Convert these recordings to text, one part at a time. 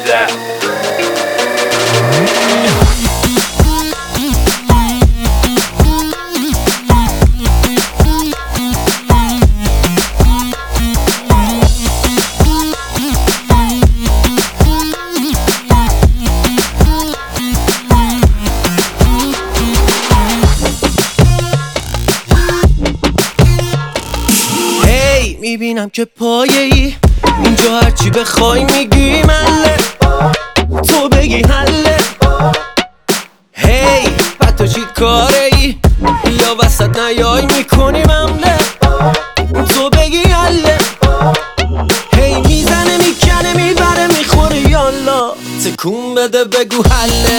میبینم که پایه‌ای اینجا هرچی بخوای میگی مله، تو بگی حله. هی تو چی کاره ای؟ بیا وسط نیای میکنی ممله، تو بگی حله. هی میزنه میکنه میبره میخوره یالا، تکون بده بگو حله.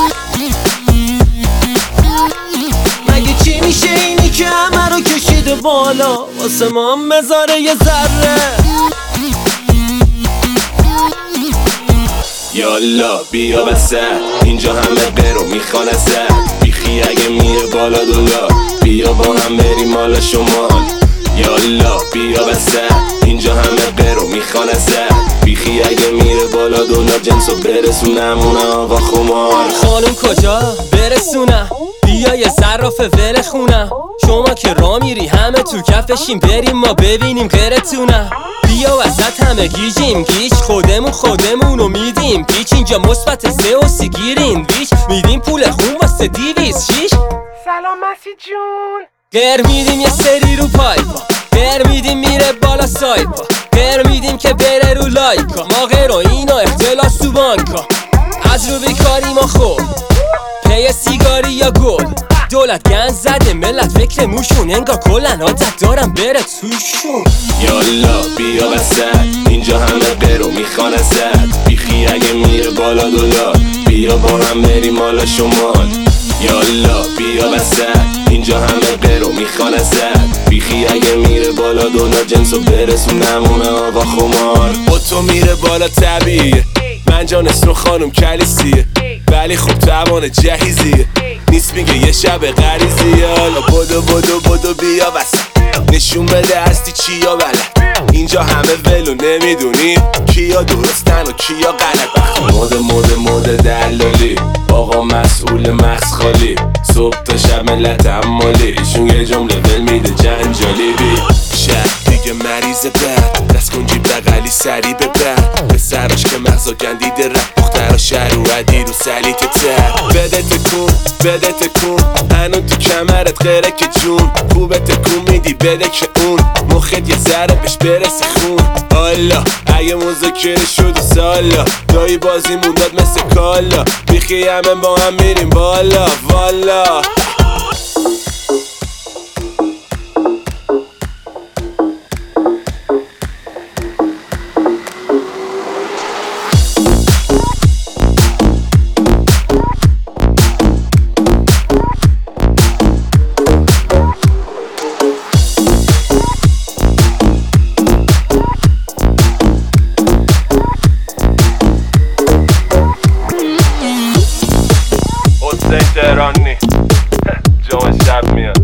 مگه چی میشه اینی که همه رو کشیده بالا، واسه ما هم بذاره یه ذره. یالا بیا وسط، اینجا همه برو میخوان ازت. بیخی اگه میره بالا دلار، بیا با هم بریم مال شمال. یالا بیا وسط، اینجا همه برو میخوان ازت. بیخی اگه میره بالا دلار، جنسو برسونم اونه آقا خمار. خانم کجا برسونم؟ بیا یه صراف ول خونم. شما که را میری همه تو کفشیم، بریم ما ببینیم غیرتونم. بیا وسط همه گیجیم گیج، خودمونو میدیم پیچ. اینجا مثبت 3 و 30 گیرین ویچ، میدیم پول خون واسه 206. سلام مسیح جون. غیر میدیم یه سری رو پایپا، غیر میدیم میره بالا سایپا، غیر میدیم که بره رو لایکا. ما غیر و اینا اختلاس تو بانکا، از رو بیکاری ما خوب پی سیگاری یا گل. دولت گند زده ملت فکر موشون، انگار کلن عادت دارم بره توشون. یالا بیا وسط، اینجا همه برو میخوان ازت. بیخی اگه میره بالا دلار، بیا با هم بریم مال شمال. یالا بیا وسط، اینجا همه برو میخوان ازت. بیخی اگه میره بالا دلار، جنسو برسونم اونه آقا خمار. با تو میره بالا طبیعیه، من جان اسم خانم کلیسیه، ولی خوب توان جهیزیه. نیست میگه یه شب غریزیه. حالا بدو بیا وسط، نشون بده هستی چیا بلد. اینجا همه ولو نمیدونیم کیا درستن و کیا غلط. مود دلالی، آقا مسئول مغز خالی. صبح تا شب ملت عمالی، ایشون یه جمله ول میده جنجالی. بی شهر دیگه مریض بد، دست کن جیب بغلی سری ببر. به سراش که مغزا گندیده رفت، دخترها شهر رو ردی رو سلیت تر. بده تکون هنون تو کمرت غیره که جون. خوبه تکون میدی بده که اون مخت یه ذره بهش برسه خون. حالا اگه مذاکره شد سالا، دایی بازیمون داد مثل کالا. بیخی همه با هم میریم بالا والا. حسین تهرانی جام شب میاد.